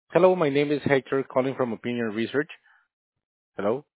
Hello, my name is Hector calling from Opinion Research. Hello.